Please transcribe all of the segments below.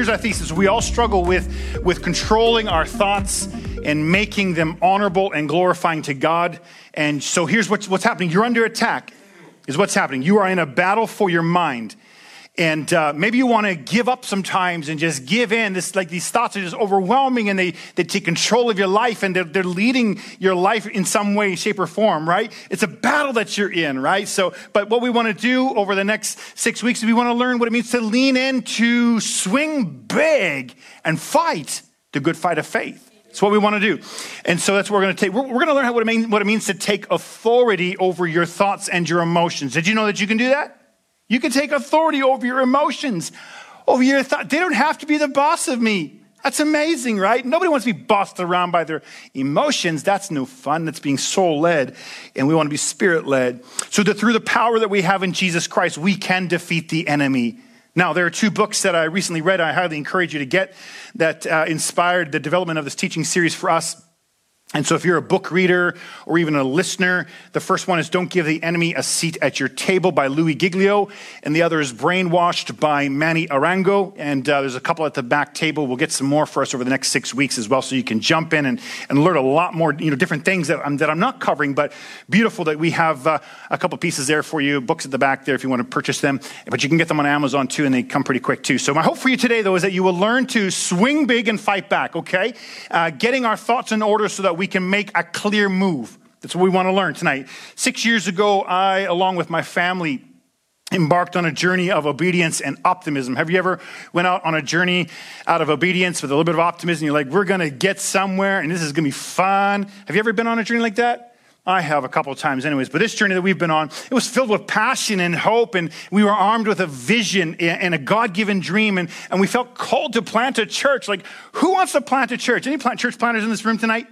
our thesis. We all struggle with controlling our thoughts and making them honorable and glorifying to God. And so here's what's happening. You're under attack is what's happening. You are in a battle for your mind. And maybe you want to give up sometimes and just give in. These thoughts are just overwhelming, and they take control of your life, and they're leading your life in some way, shape, or form, right? It's a battle that you're in, right? But what we want to do over the next 6 weeks is we want to learn what it means to lean in, to swing big and fight the good fight of faith. That's what we want to do. And so that's what we're going to take. We're going to learn what it means to take authority over your thoughts and your emotions. Did you know that you can do that? You can take authority over your emotions, over your thoughts. They don't have to be the boss of me. That's amazing, right? Nobody wants to be bossed around by their emotions. That's no fun. That's being soul-led, and we want to be spirit-led. So that through the power that we have in Jesus Christ, we can defeat the enemy. Now, there are 2 books that I recently read. I highly encourage you to get that inspired the development of this teaching series for us. And so if you're a book reader or even a listener, the first one is Don't Give the Enemy a Seat at Your Table by Louis Giglio. And the other is Brainwashed by Manny Arango. And there's a couple at the back table. We'll get some more for us over the next 6 weeks as well, so you can jump in and learn a lot more, different things that I'm not covering, but beautiful that we have a couple pieces there for you, books at the back there if you want to purchase them. But you can get them on Amazon too, and they come pretty quick too. So my hope for you today, though, is that you will learn to swing big and fight back, okay? Getting our thoughts in order so that we can make a clear move. That's what we want to learn tonight. 6 years ago, I, along with my family, embarked on a journey of obedience and optimism. Have you ever went out on a journey out of obedience with a little bit of optimism? You're like, we're going to get somewhere and this is going to be fun. Have you ever been on a journey like that? I have a couple of times anyways. But this journey that we've been on, it was filled with passion and hope, and we were armed with a vision and a God-given dream, and we felt called to plant a church. Like, who wants to plant a church? Any church planters in this room tonight?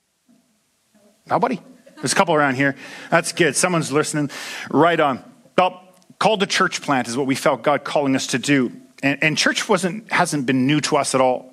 Nobody? There's a couple around here. That's good. Someone's listening. Right on. Well, called to church plant is what we felt God calling us to do. And church hasn't been new to us at all.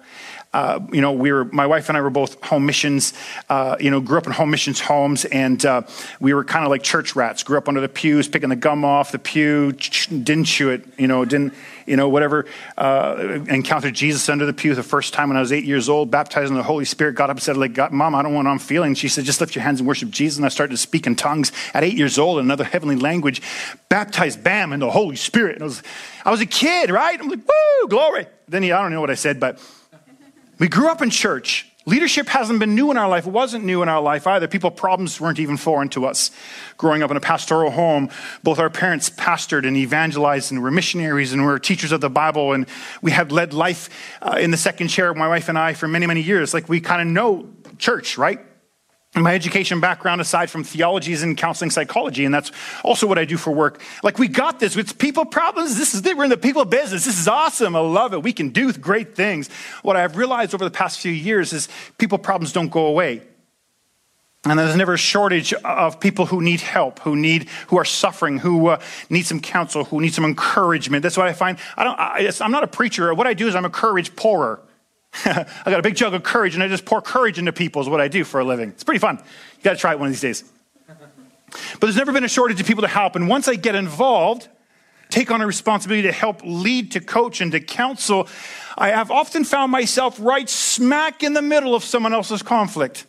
My wife and I were both home missions, grew up in home missions homes, and we were kind of like church rats. Grew up under the pews, picking the gum off the pew, didn't chew it, whatever. Encountered Jesus under the pew the first time when I was 8 years old, baptized in the Holy Spirit, got up and said, Mom, I don't know what I'm feeling. She said, just lift your hands and worship Jesus. And I started to speak in tongues at 8 years old in another heavenly language, baptized, bam, in the Holy Spirit. And I was a kid, right? I'm like, woo, glory. Then I don't know what I said, but we grew up in church. Leadership hasn't been new in our life. It wasn't new in our life either. Problems weren't even foreign to us. Growing up in a pastoral home, both our parents pastored and evangelized, and were missionaries and were teachers of the Bible. And we had led life in the second chair, my wife and I, for many, many years. Like, we kind of know church, right? And my education background, aside from theology, is in counseling psychology, and that's also what I do for work. Like, we got this. It's people problems. We're in the people business. This is awesome. I love it. We can do great things. What I've realized over the past few years is people problems don't go away. And there's never a shortage of people who need help, who are suffering, who need some counsel, who need some encouragement. That's what I find. I'm not a preacher. What I do is I'm a courage pourer. I got a big jug of courage, and I just pour courage into people is what I do for a living. It's pretty fun. You got to try it one of these days. But there's never been a shortage of people to help. And once I get involved, take on a responsibility to help lead, to coach, and to counsel, I have often found myself right smack in the middle of someone else's conflict.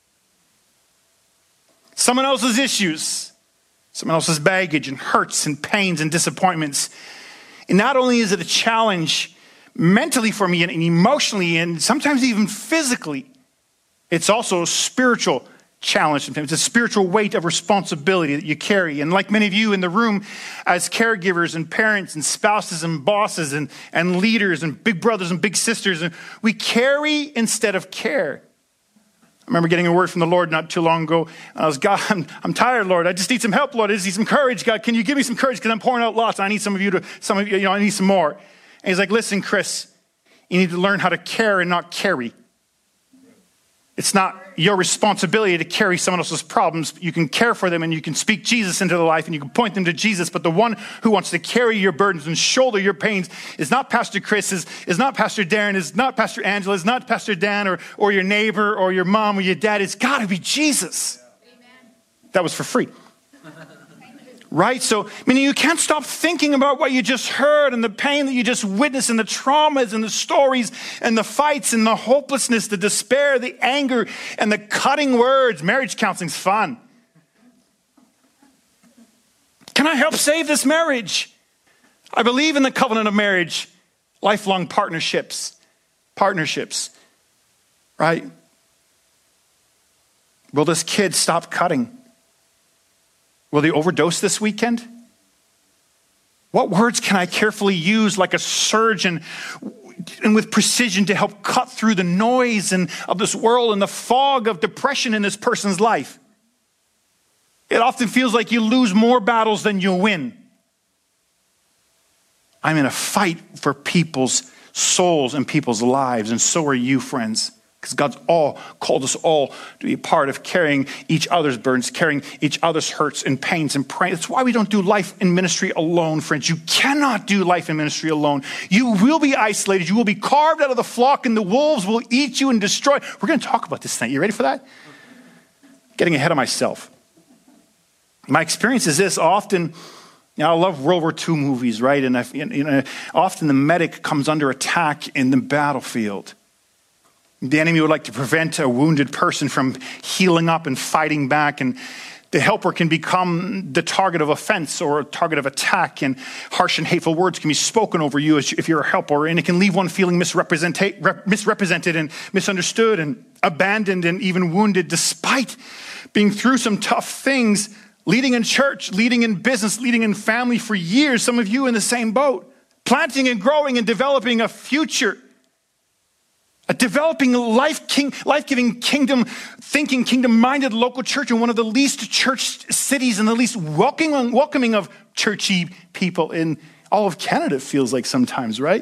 Someone else's issues. Someone else's baggage and hurts and pains and disappointments. And not only is it a challenge mentally for me and emotionally and sometimes even physically, it's also a spiritual challenge. It's a spiritual weight of responsibility that you carry. And like many of you in the room, as caregivers and parents and spouses and bosses and leaders and big brothers and big sisters, and we carry instead of care. I remember getting a word from the Lord not too long ago. And I was, God, I'm tired, Lord. I just need some help, Lord. I just need some courage. God, can you give me some courage? Because I'm pouring out lots. And I need some of you, I need some more. And he's like, listen, Chris, you need to learn how to care and not carry. It's not your responsibility to carry someone else's problems. You can care for them and you can speak Jesus into their life and you can point them to Jesus. But the one who wants to carry your burdens and shoulder your pains is not Pastor Chris, is not Pastor Darren, is not Pastor Angela, is not Pastor Dan or your neighbor or your mom or your dad. It's got to be Jesus. Amen. That was for free. right? So, meaning you can't stop thinking about what you just heard and the pain that you just witnessed and the traumas and the stories and the fights and the hopelessness, the despair, the anger, and the cutting words. Marriage counseling's fun. Can I help save this marriage? I believe in the covenant of marriage, lifelong partnerships, right? Will this kid stop cutting? Will they overdose this weekend? What words can I carefully use like a surgeon and with precision to help cut through the noise of this world and the fog of depression in this person's life? It often feels like you lose more battles than you win. I'm in a fight for people's souls and people's lives, and so are you, friends. Because God's called us all to be a part of carrying each other's burdens, carrying each other's hurts and pains and praying. That's why we don't do life in ministry alone, friends. You cannot do life in ministry alone. You will be isolated. You will be carved out of the flock, and the wolves will eat you and destroy. We're going to talk about this tonight. You ready for that? Getting ahead of myself. My experience is this. Often, I love World War II movies, right? And often the medic comes under attack in the battlefield. The enemy would like to prevent a wounded person from healing up and fighting back. And the helper can become the target of offense or a target of attack. And harsh and hateful words can be spoken over you if you're a helper. And it can leave one feeling misrepresented and misunderstood and abandoned and even wounded, despite being through some tough things. Leading in church, leading in business, leading in family for years. Some of you in the same boat. Planting and growing and developing a future. A developing life-giving kingdom thinking, kingdom-minded local church in one of the least church cities and the least welcoming of churchy people in all of Canada, it feels like sometimes, right?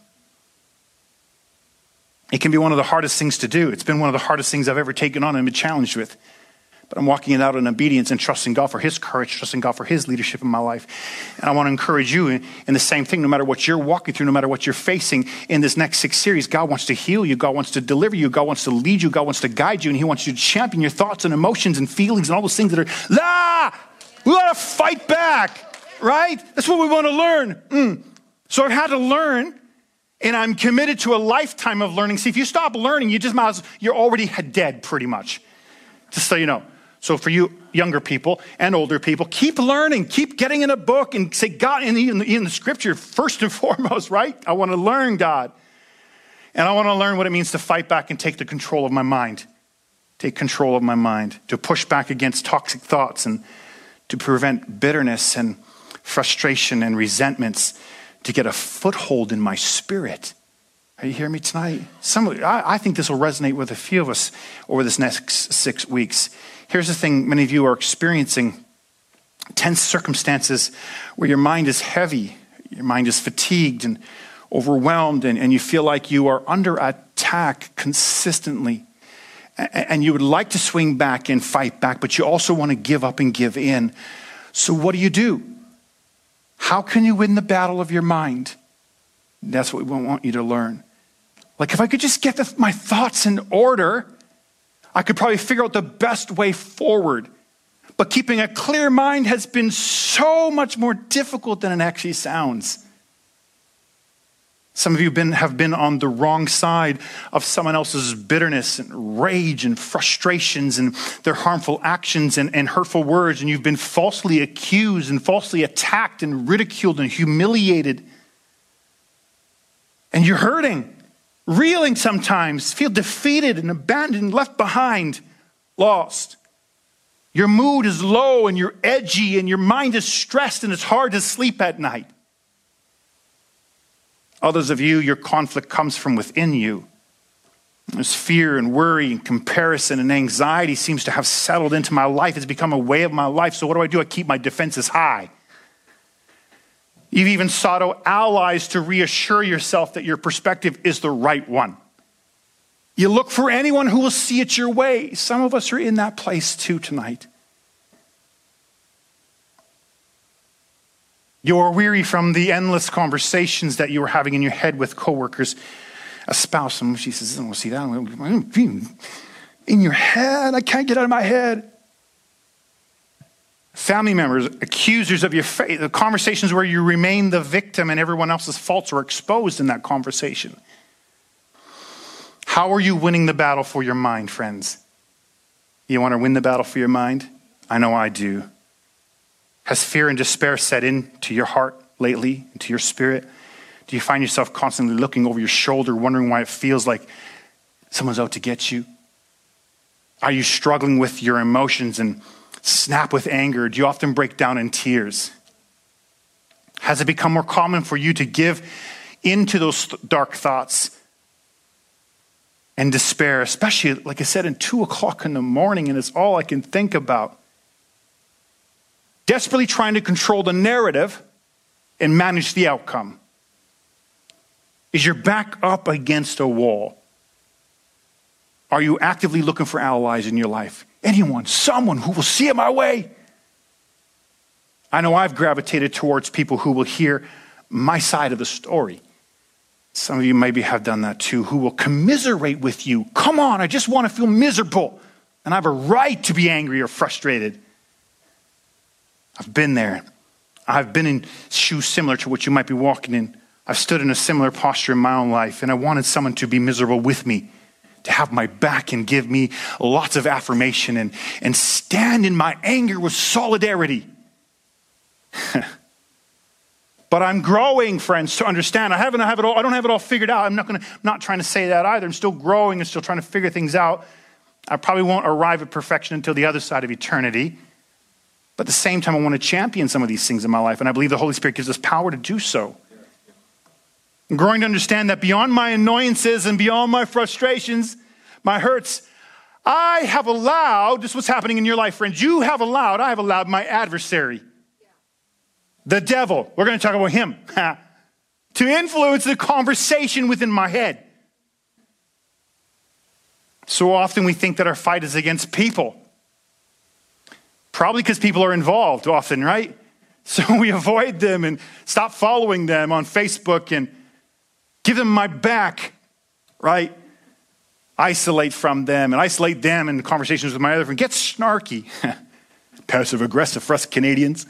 It can be one of the hardest things to do. It's been one of the hardest things I've ever taken on and been challenged with. But I'm walking it out in obedience and trusting God for his courage, trusting God for his leadership in my life. And I want to encourage you in the same thing, no matter what you're walking through, no matter what you're facing in this next 6 series. God wants to heal you. God wants to deliver you. God wants to lead you. God wants to guide you. And he wants you to champion your thoughts and emotions and feelings and all those things that are, we got to fight back, right? That's what we want to learn. So I've had to learn, and I'm committed to a lifetime of learning. See, if you stop learning, you're already dead pretty much, just so you know. So for you younger people and older people, keep learning, keep getting in a book and say, God, in the scripture, first and foremost, right? I want to learn God. And I want to learn what it means to fight back and take the control of my mind. Take control of my mind, to push back against toxic thoughts and to prevent bitterness and frustration and resentments, to get a foothold in my spirit. Are you hearing me tonight? I think this will resonate with a few of us over this next 6 weeks. Here's the thing, many of you are experiencing tense circumstances where your mind is heavy, your mind is fatigued and overwhelmed, and you feel like you are under attack consistently. And you would like to swing back and fight back, but you also want to give up and give in. So what do? How can you win the battle of your mind? That's what we want you to learn. Like, if I could just get my thoughts in order, I could probably figure out the best way forward. But keeping a clear mind has been so much more difficult than it actually sounds. Some of you have been on the wrong side of someone else's bitterness and rage and frustrations and their harmful actions and hurtful words, and you've been falsely accused and falsely attacked and ridiculed and humiliated. And you're hurting, reeling sometimes, feel defeated and abandoned, left behind, lost. Your mood is low and you're edgy and your mind is stressed and it's hard to sleep at night. Others of you, your conflict comes from within you. There's fear and worry and comparison and anxiety seems to have settled into my life. It's become a way of my life. So what do? I keep my defenses high. You've even sought out allies to reassure yourself that your perspective is the right one. You look for anyone who will see it your way. Some of us are in that place too tonight. You're weary from the endless conversations that you were having in your head with coworkers, a spouse. And she says, I don't want to see that. In your head, I can't get out of my head. family members, accusers of your faith, the conversations where you remain the victim and everyone else's faults are exposed in that conversation. How are you winning the battle for your mind, friends? You want to win the battle for your mind? I know I do. Has fear and despair set into your heart lately, into your spirit? Do you find yourself constantly looking over your shoulder, wondering why it feels like someone's out to get you? Are you struggling with your emotions and snap with anger? Do you often break down in tears? Has it become more common for you to give into those dark thoughts and despair, especially, like I said, at 2 o'clock in the morning, and it's all I can think about? Desperately trying to control the narrative and manage the outcome. Is your back up against a wall? Are you actively looking for allies in your life? Anyone, someone who will see it my way? I know I've gravitated towards people who will hear my side of the story. Some of you maybe have done that too, who will commiserate with you. Come on, I just want to feel miserable. And I have a right to be angry or frustrated. I've been there. I've been in shoes similar to what you might be walking in. I've stood in a similar posture in my own life, and I wanted someone to be miserable with me, to have my back and give me lots of affirmation and stand in my anger with solidarity. But I'm growing, friends, to understand. I don't have it all figured out. I'm not trying to say that either. I'm still growing and still trying to figure things out. I probably won't arrive at perfection until the other side of eternity. But at the same time, I want to champion some of these things in my life, and I believe the Holy Spirit gives us power to do so. I'm growing to understand that beyond my annoyances and beyond my frustrations, my hurts, I have allowed, this is what's happening in your life, friends, I have allowed my adversary, the devil, we're going to talk about him, to influence the conversation within my head. So often we think that our fight is against people. Probably because people are involved often, right? So we avoid them and stop following them on Facebook and give them my back, right? Isolate from them and isolate them in conversations with my other friend. Get snarky. Passive aggressive for us Canadians.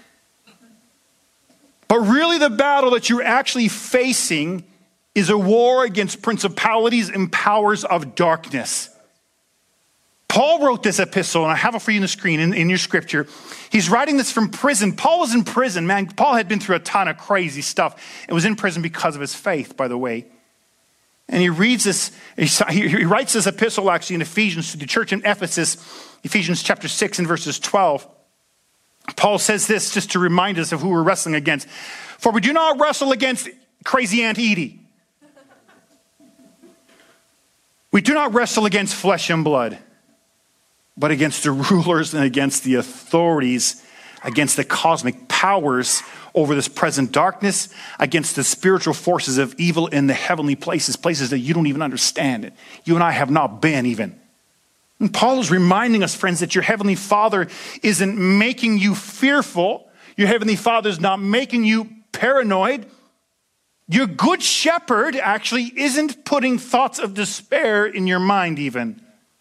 But really the battle that you're actually facing is a war against principalities and powers of darkness. Paul wrote this epistle, and I have it for you on the screen in your scripture. He's writing this from prison. Paul was in prison, man. Paul had been through a ton of crazy stuff and was in prison because of his faith, by the way. And he reads this, he writes this epistle actually in Ephesians to the church in Ephesus, Ephesians chapter 6 and verses 12. Paul says this just to remind us of who we're wrestling against. For we do not wrestle against crazy Aunt Edie. We do not wrestle against flesh and blood, but against the rulers and against the authorities, against the cosmic powers over this present darkness, against the spiritual forces of evil in the heavenly places, places that you don't even understand. You and I have not been even. And Paul is reminding us, friends, that your heavenly Father isn't making you fearful. Your heavenly Father is not making you paranoid. Your good shepherd actually isn't putting thoughts of despair in your mind even.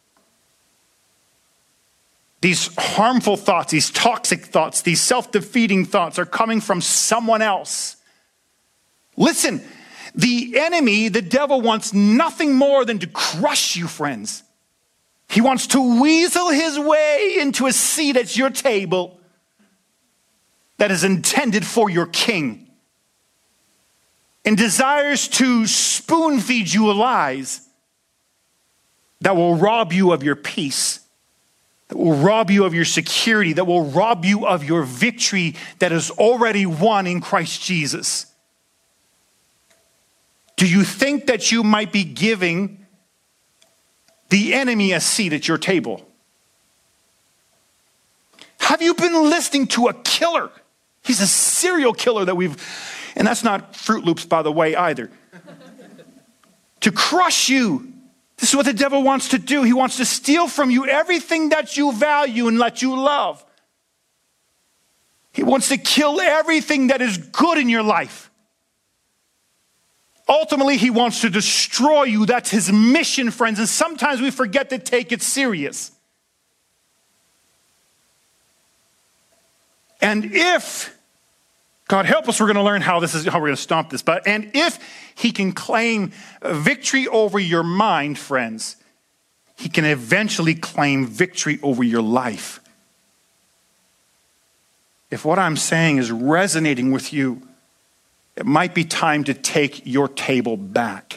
These harmful thoughts, these toxic thoughts, these self-defeating thoughts are coming from someone else. Listen, the enemy, the devil, wants nothing more than to crush you, friends. He wants to weasel his way into a seat at your table that is intended for your king, and desires to spoon feed you lies that will rob you of your peace, that will rob you of your security, that will rob you of your victory that is already won in Christ Jesus. Do you think that you might be giving the enemy a seat at your table? Have you been listening to a killer? He's a serial killer and that's not Fruit Loops, by the way, either. To crush you. This is what the devil wants to do. He wants to steal from you everything that you value and that you love. He wants to kill everything that is good in your life. Ultimately, he wants to destroy you. That's his mission, friends. And sometimes we forget to take it serious. And if, God help us, we're going to learn how we're going to stomp this. And if he can claim victory over your mind, friends, he can eventually claim victory over your life. If what I'm saying is resonating with you, it might be time to take your table back.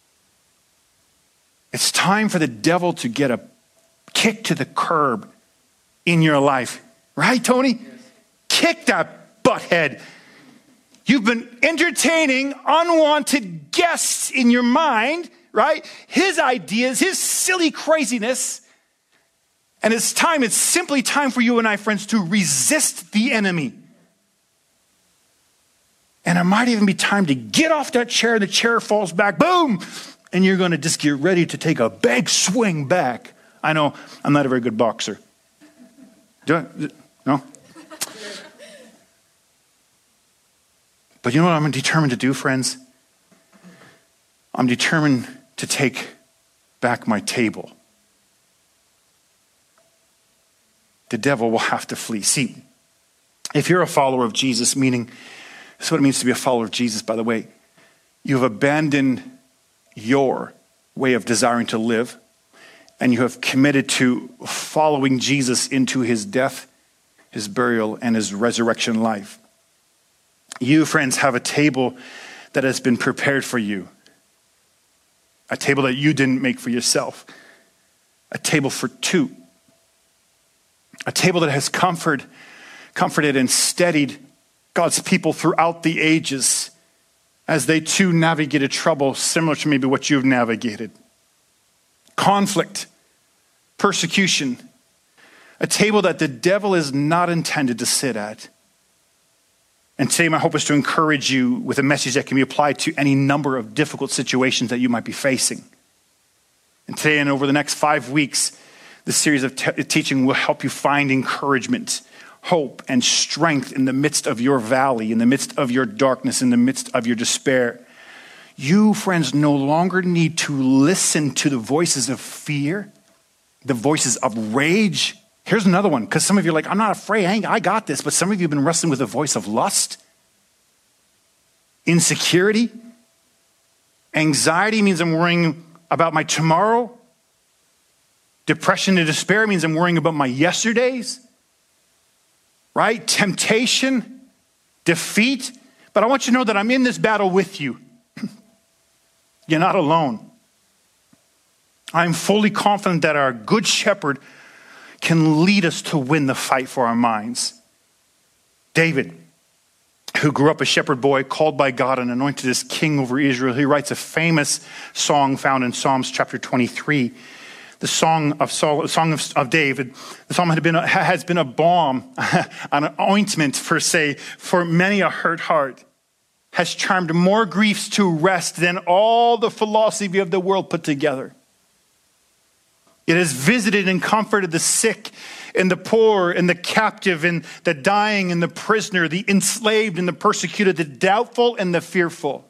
It's time for the devil to get a kick to the curb in your life. Right, Tony? Yes. Kick that butthead. You've been entertaining unwanted guests in your mind, right? His ideas, his silly craziness. And it's simply time for you and I, friends, to resist the enemy. And it might even be time to get off that chair, and the chair falls back, boom! And you're going to just get ready to take a big swing back. I know, I'm not a very good boxer. No? But you know what I'm determined to do, friends? I'm determined to take back my table. The devil will have to flee. See, if you're a follower of Jesus, meaning, that's what it means to be a follower of Jesus, by the way, you've abandoned your way of desiring to live, and you have committed to following Jesus into his death, his burial, and his resurrection life. You, friends, have a table that has been prepared for you. A table that you didn't make for yourself. A table for two. A table that has comforted and steadied God's people throughout the ages as they too navigated trouble similar to maybe what you've navigated. Conflict, persecution, a table that the devil is not intended to sit at. And today my hope is to encourage you with a message that can be applied to any number of difficult situations that you might be facing. And today and over the next 5 weeks, this series of teaching will help you find encouragement, hope, and strength in the midst of your valley, in the midst of your darkness, in the midst of your despair. You, friends, no longer need to listen to the voices of fear, the voices of rage. Here's another one, because some of you are like, I'm not afraid, I got this. But some of you have been wrestling with the voice of lust, insecurity. Anxiety means I'm worrying about my tomorrow. Depression and despair means I'm worrying about my yesterdays. Right? Temptation, defeat. But I want you to know that I'm in this battle with you. You're not alone. I'm fully confident that our good shepherd can lead us to win the fight for our minds. David, who grew up a shepherd boy, called by God and anointed as king over Israel, he writes a famous song found in Psalms chapter 23. The song of David. The psalm has been a balm, an ointment for many a hurt heart. Has charmed more griefs to rest than all the philosophy of the world put together. It has visited and comforted the sick and the poor and the captive and the dying and the prisoner, the enslaved and the persecuted, the doubtful and the fearful.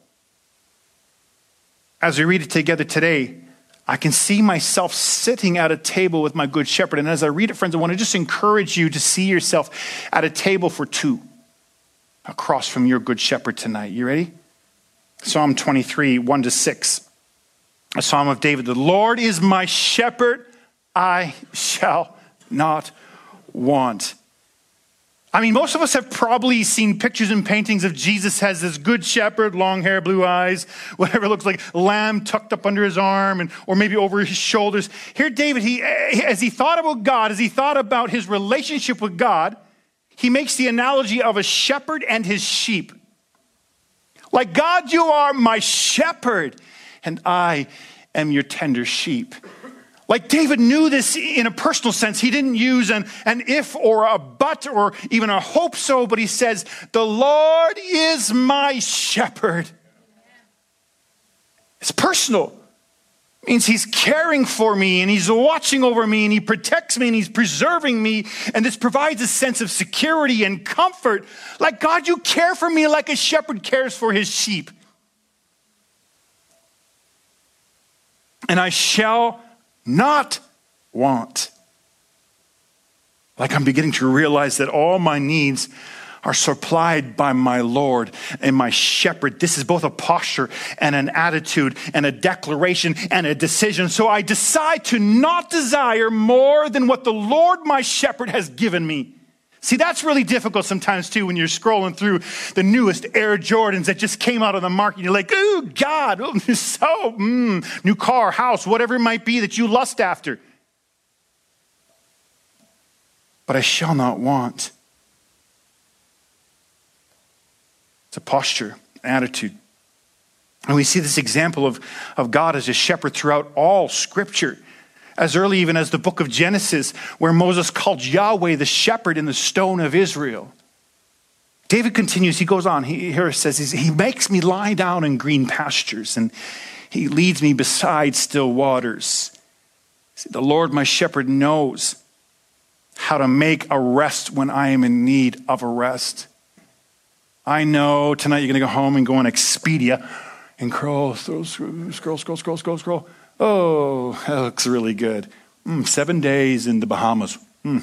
As we read it together today, I can see myself sitting at a table with my good shepherd. And as I read it, friends, I want to just encourage you to see yourself at a table for two across from your good shepherd tonight. You ready? Psalm 23, 1-6. A psalm of David. The Lord is my shepherd, I shall not want. I mean, most of us have probably seen pictures and paintings of Jesus as this good shepherd, long hair, blue eyes, whatever it looks like, lamb tucked up under his arm or maybe over his shoulders. Here, David, as he thought about God, as he thought about his relationship with God, he makes the analogy of a shepherd and his sheep. Like, God, you are my shepherd, and I am your tender sheep. Like David knew this in a personal sense. He didn't use an if or a but or even a hope so, but he says, the Lord is my shepherd. It's personal. It means he's caring for me and he's watching over me and he protects me and he's preserving me. And this provides a sense of security and comfort. Like, God, you care for me like a shepherd cares for his sheep. And I shall not want. Like I'm beginning to realize that all my needs are supplied by my Lord and my shepherd. This is both a posture and an attitude and a declaration and a decision. So I decide to not desire more than what the Lord my shepherd has given me. See, that's really difficult sometimes too when you're scrolling through the newest Air Jordans that just came out of the market. And you're like, oh God, new car, house, whatever it might be that you lust after. But I shall not want. It's a posture, attitude. And we see this example of God as a shepherd throughout all Scripture. As early even as the book of Genesis, where Moses called Yahweh the shepherd in the stone of Israel. David continues, he goes on, here it says, he makes me lie down in green pastures, and he leads me beside still waters. See, the Lord my shepherd knows how to make a rest when I am in need of a rest. I know tonight you're going to go home and go on Expedia and scroll. Oh, that looks really good. 7 days in the Bahamas.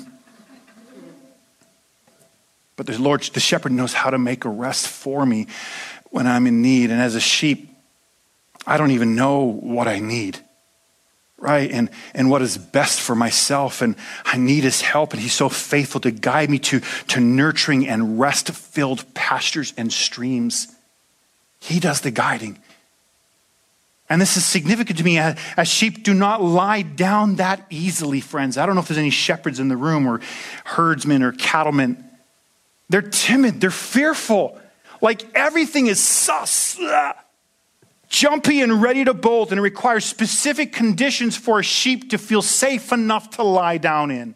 But the Lord, the shepherd, knows how to make a rest for me when I'm in need. And as a sheep, I don't even know what I need, right? And what is best for myself. And I need his help. And he's so faithful to guide me to nurturing and rest-filled pastures and streams. He does the guiding. And this is significant to me, as sheep do not lie down that easily, friends. I don't know if there's any shepherds in the room or herdsmen or cattlemen. They're timid. They're fearful. Like everything is sus, jumpy and ready to bolt. And it requires specific conditions for a sheep to feel safe enough to lie down in.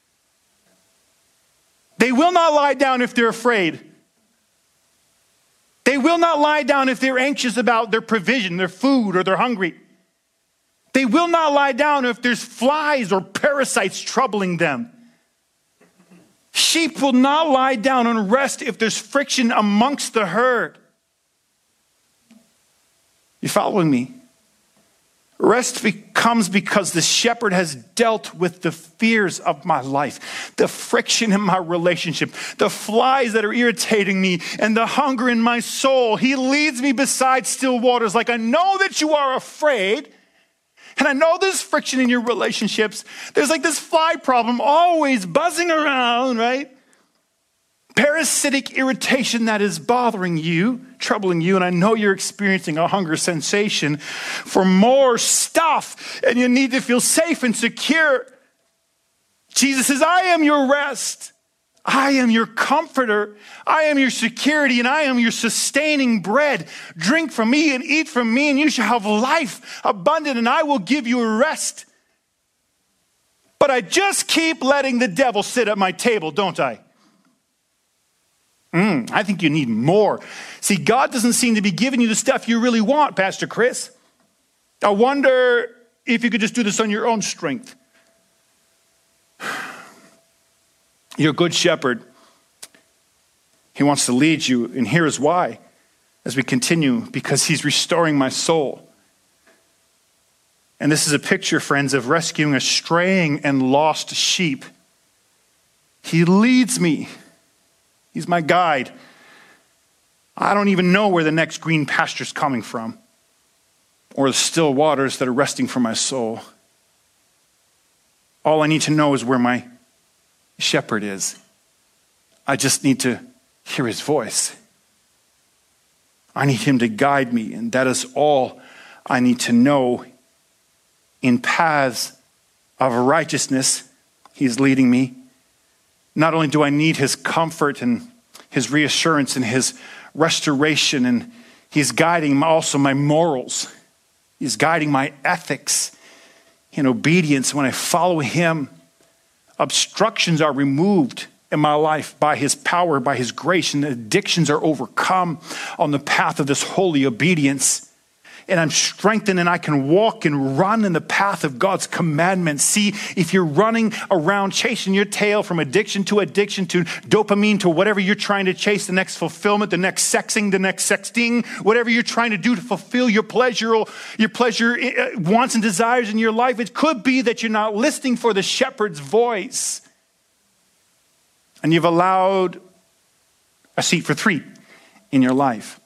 They will not lie down if they're afraid. They will not lie down if they're anxious about their provision, their food, or they're hungry. They will not lie down if there's flies or parasites troubling them. Sheep will not lie down and rest if there's friction amongst the herd. You following me? Rest comes because the shepherd has dealt with the fears of my life, the friction in my relationship, the flies that are irritating me, and the hunger in my soul. He leads me beside still waters. Like, I know that you are afraid, and I know there's friction in your relationships. There's like this fly problem always buzzing around, right? Parasitic irritation that is bothering you, troubling you, and I know you're experiencing a hunger sensation for more stuff, and you need to feel safe and secure. Jesus says, I am your rest. I am your comforter. I am your security, and I am your sustaining bread. Drink from me and eat from me, and you shall have life abundant, and I will give you a rest. But I just keep letting the devil sit at my table, don't I? I think you need more. See, God doesn't seem to be giving you the stuff you really want, Pastor Chris. I wonder if you could just do this on your own strength. You're a good shepherd. He wants to lead you, and here is why. As we continue, because he's restoring my soul. And this is a picture, friends, of rescuing a straying and lost sheep. He leads me. He's my guide. I don't even know where the next green pasture's coming from, or the still waters that are resting for my soul. All I need to know is where my shepherd is. I just need to hear his voice. I need him to guide me, and that is all I need to know. In paths of righteousness, he's leading me. Not only do I need his comfort and his reassurance and his restoration, and he's guiding also my morals. He's guiding my ethics in obedience. When I follow him, obstructions are removed in my life by his power, by his grace, and addictions are overcome on the path of this holy obedience. And I'm strengthened, and I can walk and run in the path of God's commandments. See, if you're running around chasing your tail from addiction to dopamine to whatever you're trying to chase, the next fulfillment, the next sexing, the next sexting, whatever you're trying to do to fulfill your pleasure wants and desires in your life, it could be that you're not listening for the shepherd's voice. and you've allowed a seat for 3 in your life.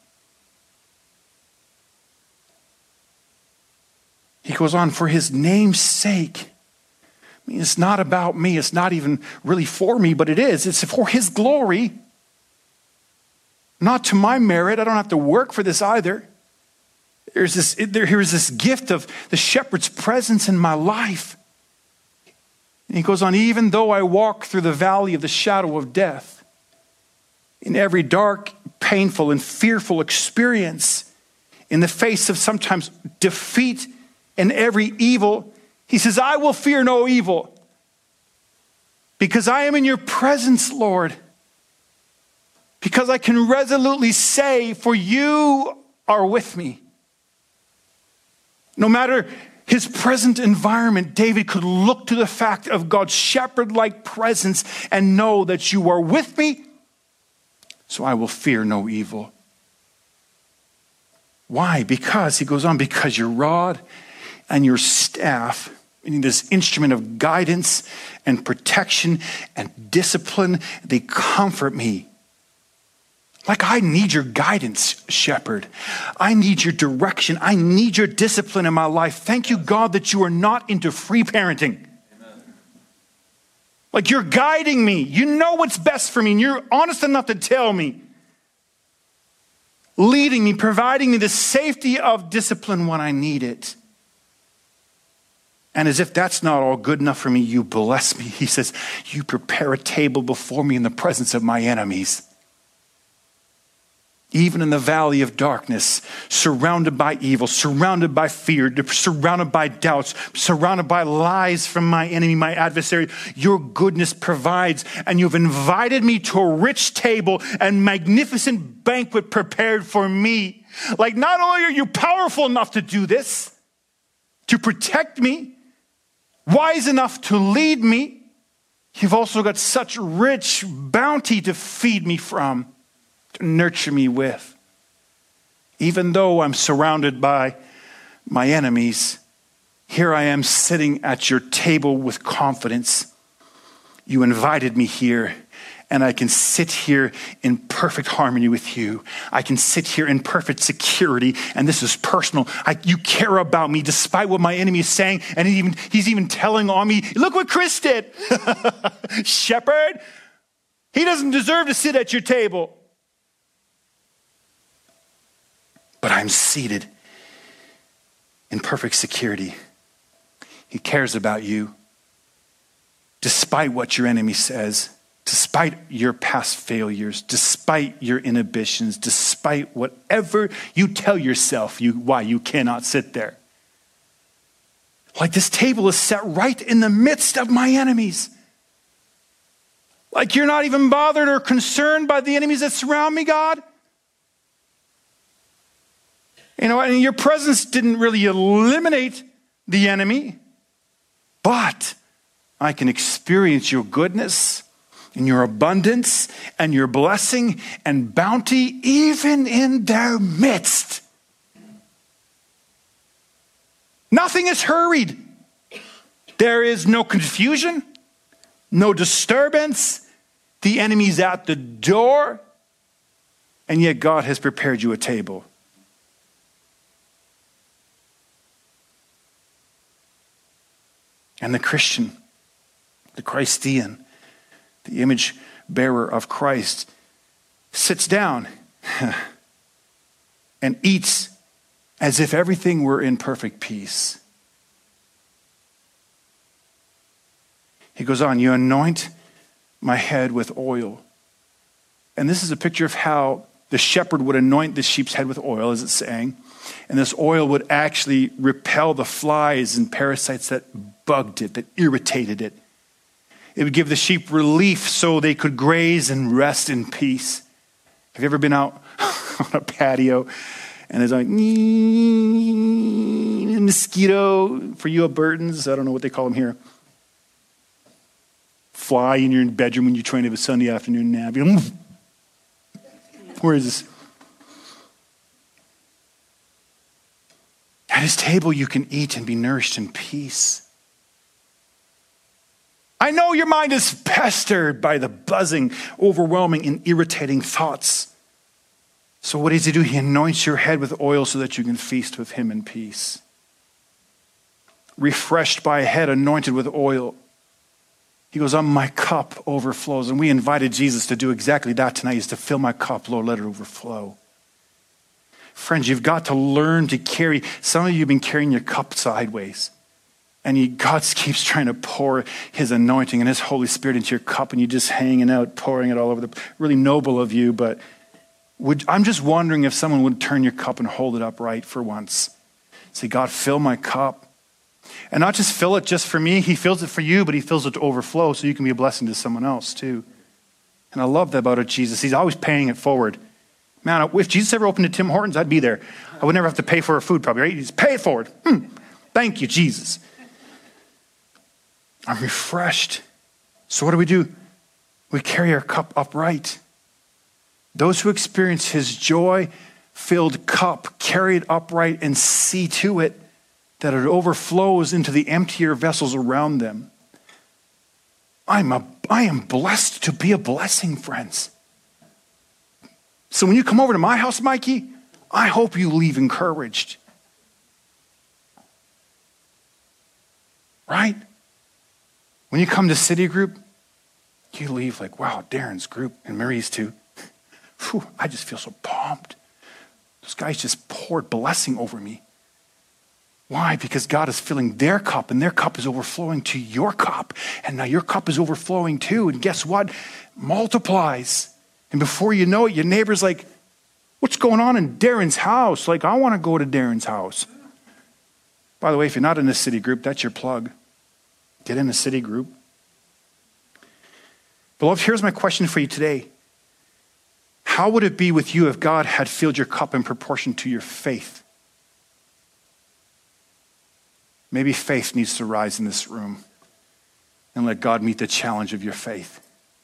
He goes on, for his name's sake. I mean, it's not about me. It's not even really for me, but it is. It's for his glory. Not to my merit. I don't have to work for this either. Here's this gift of the shepherd's presence in my life. And he goes on, even though I walk through the valley of the shadow of death, in every dark, painful, and fearful experience, in the face of sometimes defeat and every evil, he says, I will fear no evil because I am in your presence, Lord. Because I can resolutely say, for you are with me. No matter his present environment, David could look to the fact of God's shepherd-like presence and know that you are with me, so I will fear no evil. Why? Because, he goes on, because your rod and your staff, meaning this instrument of guidance and protection and discipline, they comfort me. Like, I need your guidance, shepherd. I need your direction. I need your discipline in my life. Thank you, God, that you are not into free parenting. Amen. Like, you're guiding me. You know what's best for me, and you're honest enough to tell me. Leading me, providing me the safety of discipline when I need it. And as if that's not all good enough for me, you bless me. He says, you prepare a table before me in the presence of my enemies. Even in the valley of darkness, surrounded by evil, surrounded by fear, surrounded by doubts, surrounded by lies from my enemy, my adversary, your goodness provides. And you've invited me to a rich table and magnificent banquet prepared for me. Like, not only are you powerful enough to do this, to protect me, wise enough to lead me, you've also got such rich bounty to feed me from, to nurture me with. Even though I'm surrounded by my enemies, here I am sitting at your table with confidence. You invited me here, and I can sit here in perfect harmony with you. I can sit here in perfect security, and this is personal. You care about me despite what my enemy is saying, and he's even telling on me, look what Chris did. Shepherd, he doesn't deserve to sit at your table. But I'm seated in perfect security. He cares about you despite what your enemy says. Despite your past failures, despite your inhibitions, despite whatever you tell yourself why you cannot sit there. Like, this table is set right in the midst of my enemies. Like, you're not even bothered or concerned by the enemies that surround me, God. You know, and your presence didn't really eliminate the enemy, but I can experience your goodness and your abundance and your blessing and bounty even in their midst. Nothing is hurried. There is no confusion, no disturbance. The enemy's at the door, and yet God has prepared you a table. And the Christian, the Christian, the image bearer of Christ, sits down and eats as if everything were in perfect peace. He goes on, you anoint my head with oil. And this is a picture of how the shepherd would anoint the sheep's head with oil, as it's saying. And this oil would actually repel the flies and parasites that bugged it, that irritated it. It would give the sheep relief so they could graze and rest in peace. Have you ever been out on a patio and there's like mosquito, for you Albertans, I don't know what they call them here, fly in your bedroom when you're trying to have a Sunday afternoon nap. Where is this? At his table you can eat and be nourished in peace. I know your mind is pestered by the buzzing, overwhelming, and irritating thoughts. So what does he do? He anoints your head with oil so that you can feast with him in peace. Refreshed by a head anointed with oil. He goes, my cup overflows. And we invited Jesus to do exactly that tonight, is to fill my cup, Lord, let it overflow. Friends, you've got to learn to carry. Some of you have been carrying your cup sideways. And God keeps trying to pour his anointing and his Holy Spirit into your cup, and you're just hanging out, pouring it all over. Really noble of you, but I'm just wondering if someone would turn your cup and hold it upright for once. Say, God, fill my cup. And not just fill it just for me. He fills it for you, but he fills it to overflow so you can be a blessing to someone else too. And I love that about it, Jesus. He's always paying it forward. Man, if Jesus ever opened a Tim Hortons, I'd be there. I would never have to pay for our food probably, right? He's pay it forward. Thank you, Jesus. I'm refreshed. So what do? We carry our cup upright. Those who experience his joy-filled cup carry it upright and see to it that it overflows into the emptier vessels around them. I am blessed to be a blessing, friends. So when you come over to my house, Mikey, I hope you leave encouraged. Right? When you come to City Group, you leave like, wow, Darren's group and Marie's too. Whew, I just feel so pumped. Those guys just poured blessing over me. Why? Because God is filling their cup, and their cup is overflowing to your cup. And now your cup is overflowing too. And guess what? Multiplies. And before you know it, your neighbor's like, what's going on in Darren's house? Like, I want to go to Darren's house. By the way, if you're not in a City Group, that's your plug. Get in a City Group. Beloved, here's my question for you today. How would it be with you if God had filled your cup in proportion to your faith? Maybe faith needs to rise in this room and let God meet the challenge of your faith.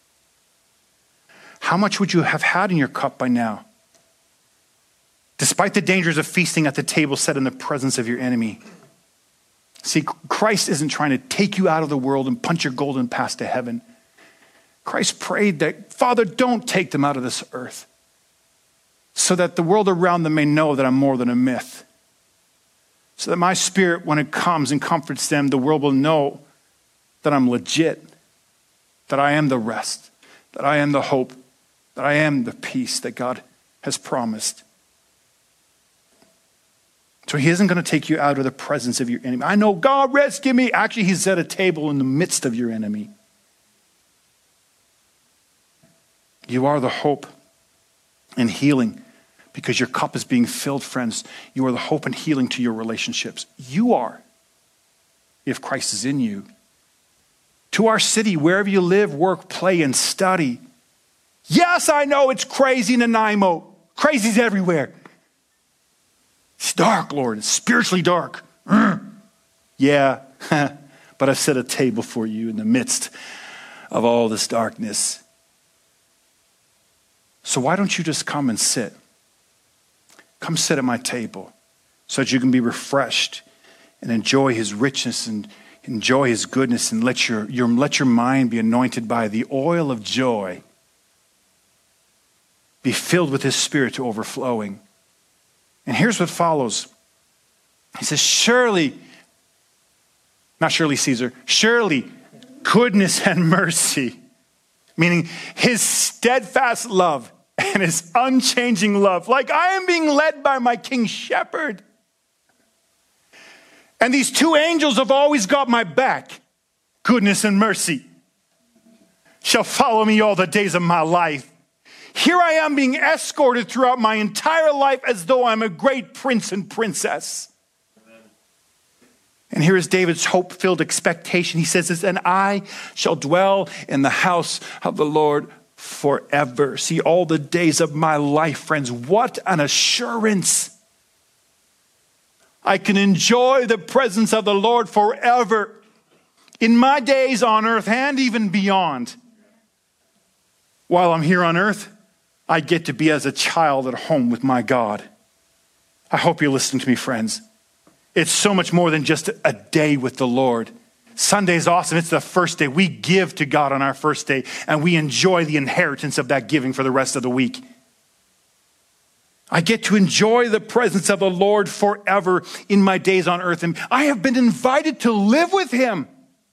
How much would you have had in your cup by now? Despite the dangers of feasting at the table set in the presence of your enemy. See, Christ isn't trying to take you out of the world and punch your golden pass to heaven. Christ prayed that, Father, don't take them out of this earth so that the world around them may know that I'm more than a myth. So that my spirit, when it comes and comforts them, the world will know that I'm legit, that I am the rest, that I am the hope, that I am the peace that God has promised. So he isn't going to take you out of the presence of your enemy. I know, God, rescue me. Actually, he's at a table in the midst of your enemy. You are the hope and healing because your cup is being filled, friends. You are the hope and healing to your relationships. You are, if Christ is in you. To our city, wherever you live, work, play, and study. Yes, I know it's crazy in Nanaimo. Crazy's everywhere. It's dark, Lord. It's spiritually dark. Yeah, but I've set a table for you in the midst of all this darkness. So why don't you just come and sit? Come sit at my table so that you can be refreshed and enjoy his richness and enjoy his goodness, and let your mind be anointed by the oil of joy. Be filled with his spirit to overflowing. And here's what follows. He says, surely, not surely Caesar, surely goodness and mercy, meaning his steadfast love and his unchanging love, like I am being led by my king shepherd. And these two angels have always got my back. Goodness and mercy shall follow me all the days of my life. Here I am being escorted throughout my entire life as though I'm a great prince and princess. Amen. And here is David's hope-filled expectation. He says this, and I shall dwell in the house of the Lord forever. See, all the days of my life, friends, what an assurance. I can enjoy the presence of the Lord forever in my days on earth and even beyond. While I'm here on earth, I get to be as a child at home with my God. I hope you're listening to me, friends. It's so much more than just a day with the Lord. Sunday's awesome. It's the first day. We give to God on our first day, and we enjoy the inheritance of that giving for the rest of the week. I get to enjoy the presence of the Lord forever in my days on earth, and I have been invited to live with him.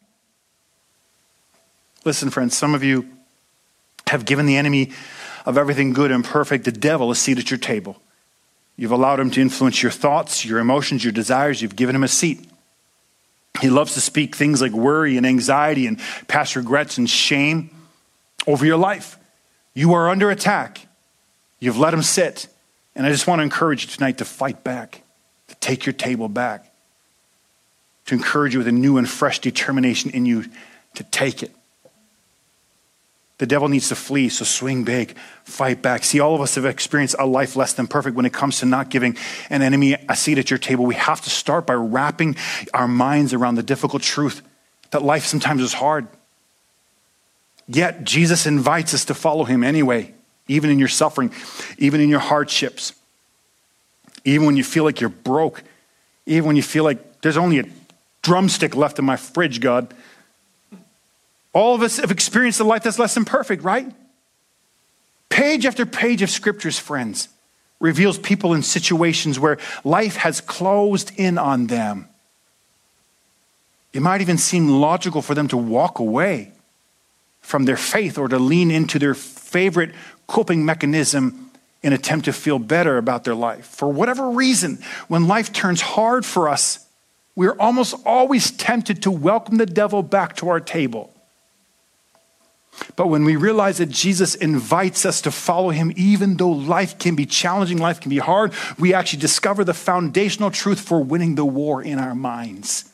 Listen, friends, some of you have given the enemy of everything good and perfect, the devil, a seat at your table. You've allowed him to influence your thoughts, your emotions, your desires. You've given him a seat. He loves to speak things like worry and anxiety and past regrets and shame over your life. You are under attack. You've let him sit. And I just want to encourage you tonight to fight back, to take your table back, to encourage you with a new and fresh determination in you to take it. The devil needs to flee, so swing big, fight back. See, all of us have experienced a life less than perfect when it comes to not giving an enemy a seat at your table. We have to start by wrapping our minds around the difficult truth that life sometimes is hard. Yet, Jesus invites us to follow him anyway, even in your suffering, even in your hardships, even when you feel like you're broke, even when you feel like there's only a drumstick left in my fridge, God. All of us have experienced a life that's less than perfect, right? Page after page of scriptures, friends, reveals people in situations where life has closed in on them. It might even seem logical for them to walk away from their faith or to lean into their favorite coping mechanism in an attempt to feel better about their life. For whatever reason, when life turns hard for us, we're almost always tempted to welcome the devil back to our table. But when we realize that Jesus invites us to follow him, even though life can be challenging, life can be hard, we actually discover the foundational truth for winning the war in our minds.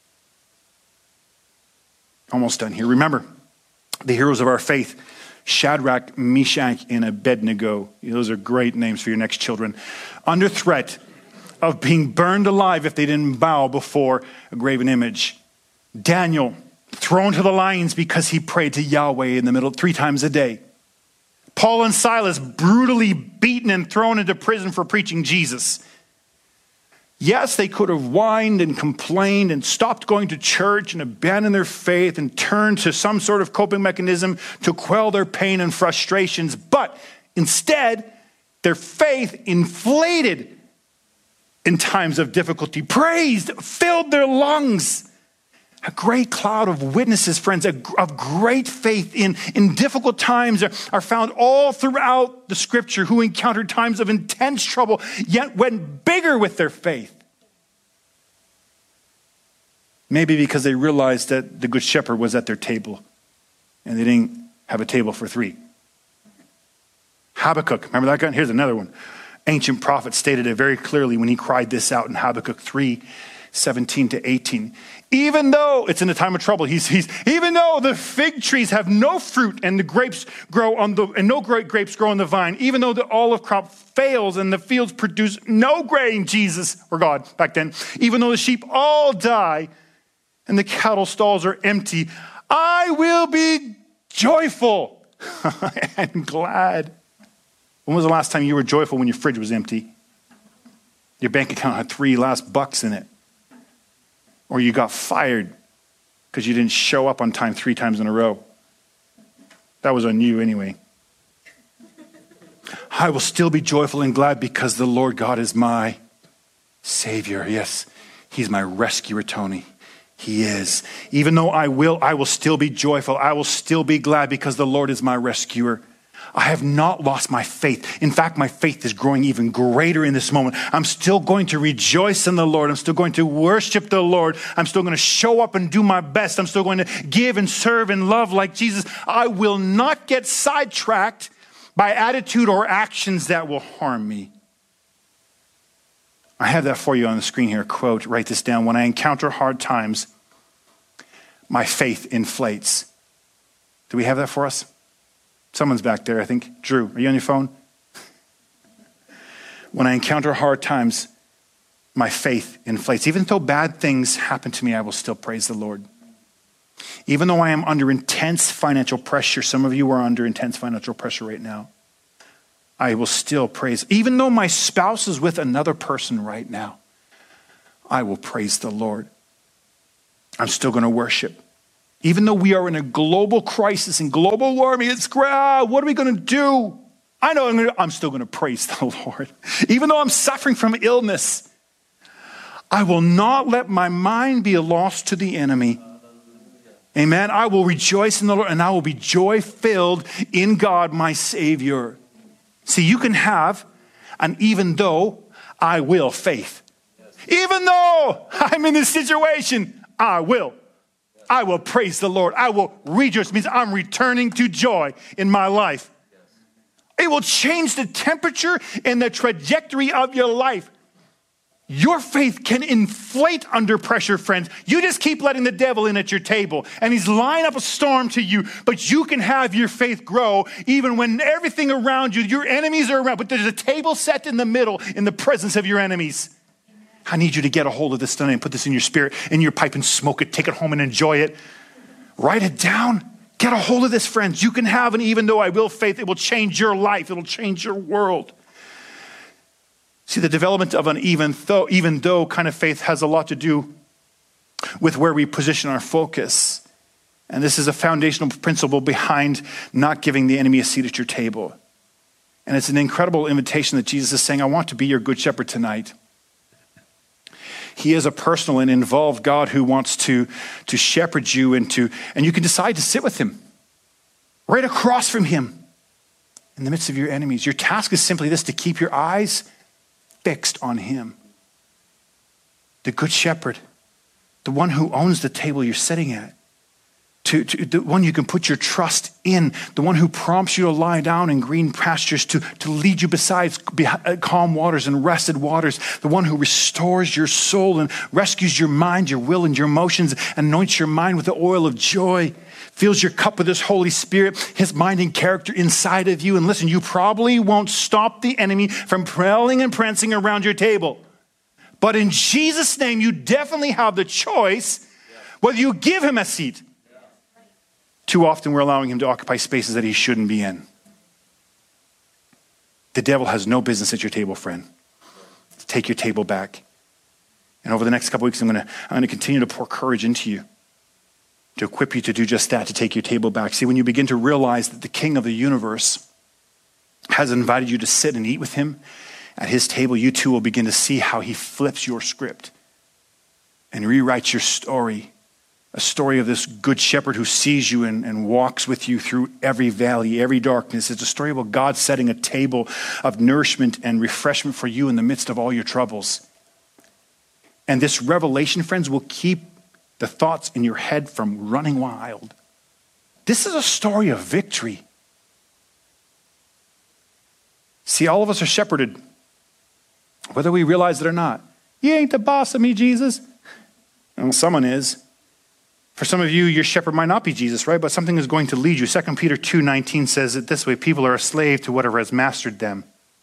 Almost done here. Remember, the heroes of our faith, Shadrach, Meshach, and Abednego. Those are great names for your next children. Under threat of being burned alive if they didn't bow before a graven image. Daniel, thrown to the lions because he prayed to Yahweh in the middle 3 times a day. Paul and Silas brutally beaten and thrown into prison for preaching Jesus. Yes, they could have whined and complained and stopped going to church and abandoned their faith and turned to some sort of coping mechanism to quell their pain and frustrations. But instead, their faith inflated in times of difficulty, praised, filled their lungs. A great cloud of witnesses, friends, of great faith in difficult times are found all throughout the scripture who encountered times of intense trouble, yet went bigger with their faith. Maybe because they realized that the good shepherd was at their table and they didn't have a table for 3. Habakkuk, remember that guy? Here's another one. Ancient prophet stated it very clearly when he cried this out in Habakkuk 3:17-18. Even though it's in a time of trouble, even though the fig trees have no fruit and the grapes grow and no great grapes grow on the vine, even though the olive crop fails and the fields produce no grain, Jesus or God back then, even though the sheep all die and the cattle stalls are empty, I will be joyful and glad. When was the last time you were joyful when your fridge was empty? Your bank account had 3 last bucks in it. Or you got fired because you didn't show up on time 3 times in a row. That was on you anyway. I will still be joyful and glad because the Lord God is my Savior. Yes, he's my rescuer, Tony. He is. Even though I will still be joyful. I will still be glad because the Lord is my rescuer. I have not lost my faith. In fact, my faith is growing even greater in this moment. I'm still going to rejoice in the Lord. I'm still going to worship the Lord. I'm still going to show up and do my best. I'm still going to give and serve and love like Jesus. I will not get sidetracked by attitude or actions that will harm me. I have that for you on the screen here. Quote, write this down. When I encounter hard times, my faith inflates. Do we have that for us? Someone's back there, I think. Drew, are you on your phone? When I encounter hard times, my faith inflates. Even though bad things happen to me, I will still praise the Lord. Even though I am under intense financial pressure, some of you are under intense financial pressure right now, I will still praise. Even though my spouse is with another person right now, I will praise the Lord. I'm still going to worship. Even though we are in a global crisis and global warming, what are we going to do? I know I'm still going to praise the Lord. Even though I'm suffering from illness, I will not let my mind be a loss to the enemy. Amen. I will rejoice in the Lord and I will be joy-filled in God, my Savior. See, you can have an even though I will faith. Even though I'm in this situation, I will praise the Lord. I will rejoice. It means I'm returning to joy in my life. It will change the temperature and the trajectory of your life. Your faith can inflate under pressure, friends. You just keep letting the devil in at your table and he's lining up a storm to you, but you can have your faith grow even when everything around you, your enemies are around, but there's a table set in the middle in the presence of your enemies. I need you to get a hold of this tonight and put this in your spirit, in your pipe and smoke it, take it home and enjoy it. Write it down. Get a hold of this, friends. You can have an even though I will faith. It will change your life. It will change your world. See, the development of an even though kind of faith has a lot to do with where we position our focus. And this is a foundational principle behind not giving the enemy a seat at your table. And it's an incredible invitation that Jesus is saying, I want to be your good shepherd tonight. He is a personal and involved God who wants to shepherd you and you can decide to sit with him right across from him in the midst of your enemies. Your task is simply this, to keep your eyes fixed on him. The good shepherd, the one who owns the table you're sitting at, to the one you can put your trust in, the one who prompts you to lie down in green pastures, to lead you beside calm waters and rested waters, the one who restores your soul and rescues your mind, your will, and your emotions, anoints your mind with the oil of joy, fills your cup with his Holy Spirit, his mind and character inside of you. And listen, you probably won't stop the enemy from prowling and prancing around your table. But in Jesus' name, you definitely have the choice whether you give him a seat. Too often we're allowing him to occupy spaces that he shouldn't be in. The devil has no business at your table, friend. Take your table back. And over the next couple weeks, I'm going to continue to pour courage into you, to equip you to do just that, to take your table back. See, when you begin to realize that the King of the universe has invited you to sit and eat with him at his table, you too will begin to see how he flips your script and rewrites your story. A story of this good shepherd who sees you and walks with you through every valley, every darkness. It's a story about God setting a table of nourishment and refreshment for you in the midst of all your troubles. And this revelation, friends, will keep the thoughts in your head from running wild. This is a story of victory. See, all of us are shepherded, whether we realize it or not. You ain't the boss of me, Jesus. Well, someone is. For some of you, your shepherd might not be Jesus, right? But something is going to lead you. 2 Peter 2:19 says it this way: people are a slave to whatever has mastered them.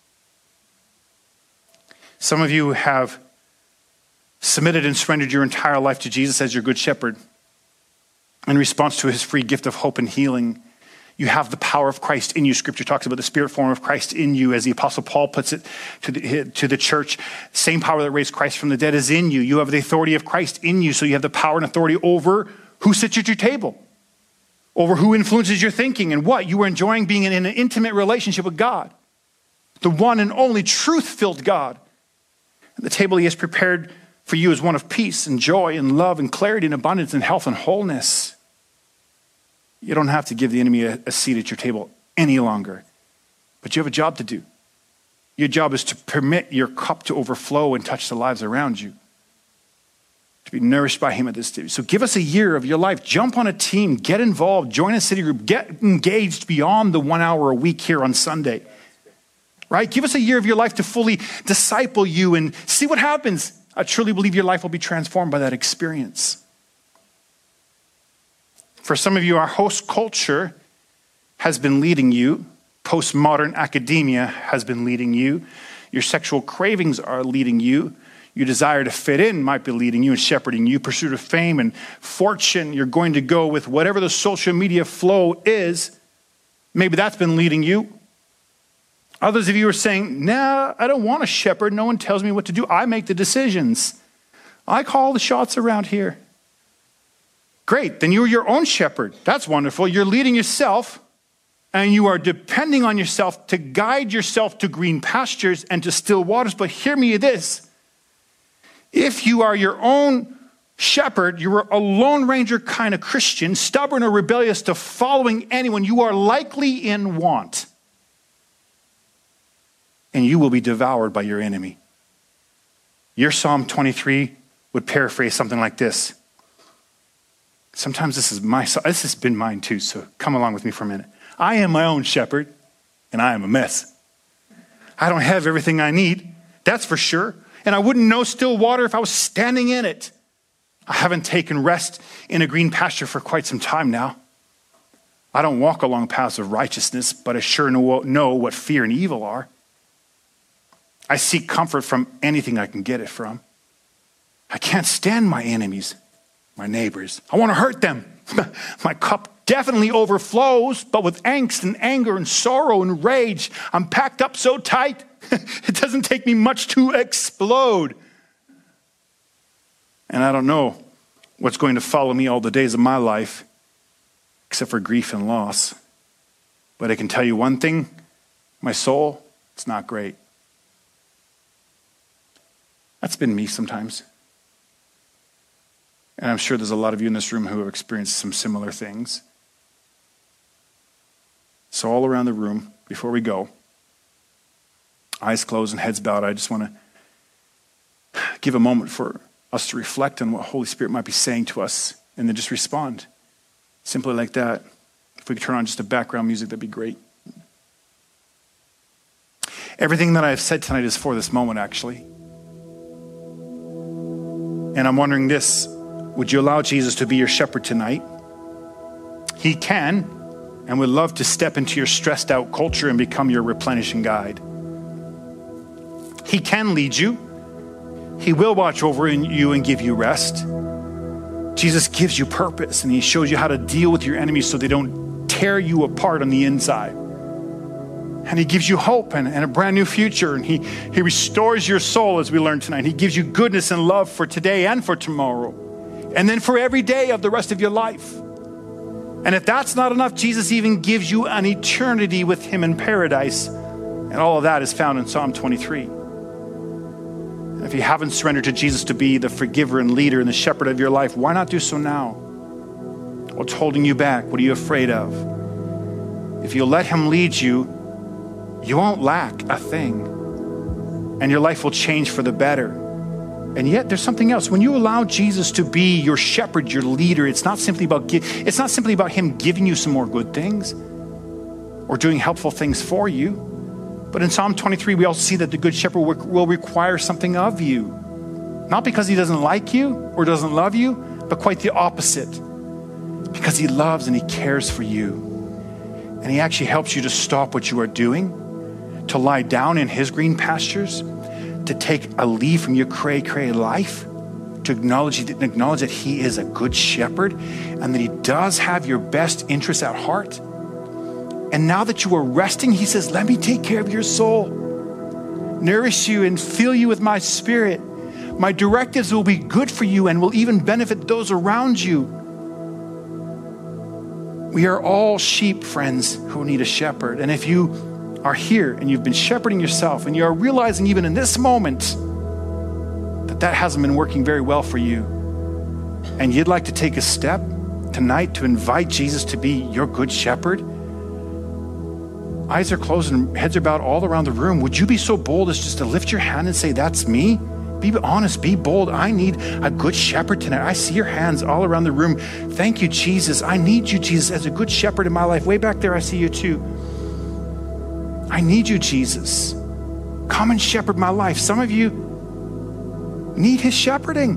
Some of you have submitted and surrendered your entire life to Jesus as your good shepherd. In response to his free gift of hope and healing, you have the power of Christ in you. Scripture talks about the spirit form of Christ in you, as the Apostle Paul puts it to the church. Same power that raised Christ from the dead is in you. You have the authority of Christ in you, so you have the power and authority over who sits at your table, over who influences your thinking and what. You are enjoying being in an intimate relationship with God, the one and only truth-filled God. And the table he has prepared for you is one of peace and joy and love and clarity and abundance and health and wholeness. You don't have to give the enemy a seat at your table any longer, but you have a job to do. Your job is to permit your cup to overflow and touch the lives around you, to be nourished by him at this stage. So give us a year of your life. Jump on a team, get involved, join a city group, get engaged beyond the 1 hour a week here on Sunday. Right? Give us a year of your life to fully disciple you and see what happens. I truly believe your life will be transformed by that experience. For some of you, our host culture has been leading you. Postmodern academia has been leading you. Your sexual cravings are leading you. Your desire to fit in might be leading you and shepherding you. Pursuit of fame and fortune, you're going to go with whatever the social media flow is. Maybe that's been leading you. Others of you are saying, nah, I don't want a shepherd. No one tells me what to do. I make the decisions. I call the shots around here. Great, then you're your own shepherd. That's wonderful. You're leading yourself, and you are depending on yourself to guide yourself to green pastures and to still waters. But hear me this. If you are your own shepherd, you're a lone ranger kind of Christian, stubborn or rebellious to following anyone, you are likely in want. And you will be devoured by your enemy. Your Psalm 23 would paraphrase something like this. Sometimes this has been mine too, so come along with me for a minute. I am my own shepherd, and I am a mess. I don't have everything I need, that's for sure. And I wouldn't know still water if I was standing in it. I haven't taken rest in a green pasture for quite some time now. I don't walk along paths of righteousness, but I sure know what fear and evil are. I seek comfort from anything I can get it from. I can't stand my enemies, my neighbors. I want to hurt them. My cup definitely overflows, but with angst and anger and sorrow and rage. I'm packed up so tight, it doesn't take me much to explode. And I don't know what's going to follow me all the days of my life, except for grief and loss. But I can tell you one thing, my soul, it's not great. That's been me sometimes. And I'm sure there's a lot of you in this room who have experienced some similar things. So all around the room, before we go, eyes closed and heads bowed, I just want to give a moment for us to reflect on what Holy Spirit might be saying to us and then just respond. Simply like that. If we could turn on just a background music, that'd be great. Everything that I've said tonight is for this moment, actually. And I'm wondering this, would you allow Jesus to be your shepherd tonight? He can and would love to step into your stressed out culture and become your replenishing guide. He can lead you. He will watch over you and give you rest. Jesus gives you purpose and he shows you how to deal with your enemies so they don't tear you apart on the inside. And he gives you hope and a brand new future. And he restores your soul, as we learned tonight. He gives you goodness and love for today and for tomorrow. And then for every day of the rest of your life. And if that's not enough, Jesus even gives you an eternity with him in paradise. And all of that is found in Psalm 23. And if you haven't surrendered to Jesus to be the forgiver and leader and the shepherd of your life, why not do so now? What's holding you back? What are you afraid of? If you'll let him lead you, you won't lack a thing. And your life will change for the better. And yet there's something else. When you allow Jesus to be your shepherd, your leader, it's not simply about him giving you some more good things or doing helpful things for you. But in Psalm 23, we also see that the good shepherd will require something of you. Not because he doesn't like you or doesn't love you, but quite the opposite. Because he loves and he cares for you. And he actually helps you to stop what you are doing, to lie down in his green pastures, to take a leave from your cray-cray life, to acknowledge that he is a good shepherd and that he does have your best interests at heart. And now that you are resting, he says, let me take care of your soul, nourish you and fill you with my spirit. My directives will be good for you and will even benefit those around you. We are all sheep, friends, who need a shepherd. And if you are here and you've been shepherding yourself and you are realizing even in this moment that hasn't been working very well for you, and you'd like to take a step tonight to invite Jesus to be your good shepherd, eyes are closed and heads are bowed all around the room. Would you be so bold as just to lift your hand and say, that's me? Be honest, be bold. I need a good shepherd tonight. I see your hands all around the room. Thank you, Jesus. I need you, Jesus, as a good shepherd in my life. Way back there, I see you too. I need you, Jesus. Come and shepherd my life. Some of you need his shepherding.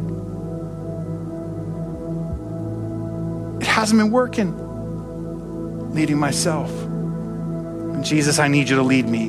It hasn't been working. Leading myself. And Jesus, I need you to lead me.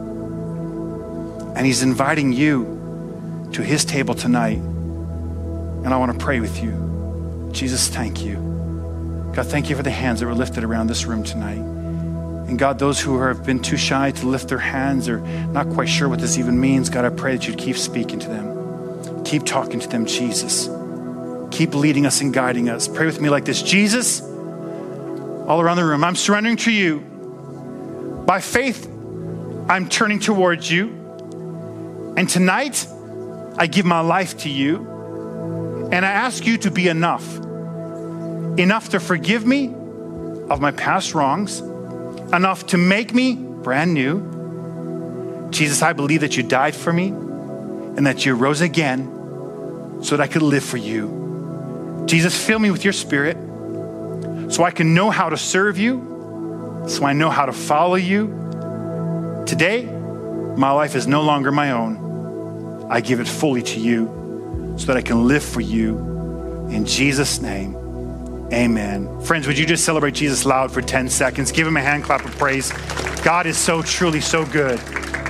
And he's inviting you to his table tonight. And I want to pray with you. Jesus, thank you. God, thank you for the hands that were lifted around this room tonight. And God, those who have been too shy to lift their hands or not quite sure what this even means, God, I pray that you'd keep speaking to them. Keep talking to them, Jesus. Keep leading us and guiding us. Pray with me like this. Jesus, all around the room, I'm surrendering to you. By faith, I'm turning towards you. And tonight, I give my life to you. And I ask you to be enough. Enough to forgive me of my past wrongs. Enough to make me brand new. Jesus, I believe that you died for me and that you rose again so that I could live for you. Jesus, fill me with your spirit so I can know how to serve you, so I know how to follow you. Today, my life is no longer my own. I give it fully to you so that I can live for you. In Jesus' name, amen. Friends, would you just celebrate Jesus loud for 10 seconds? Give him a hand clap of praise. God is so truly so good.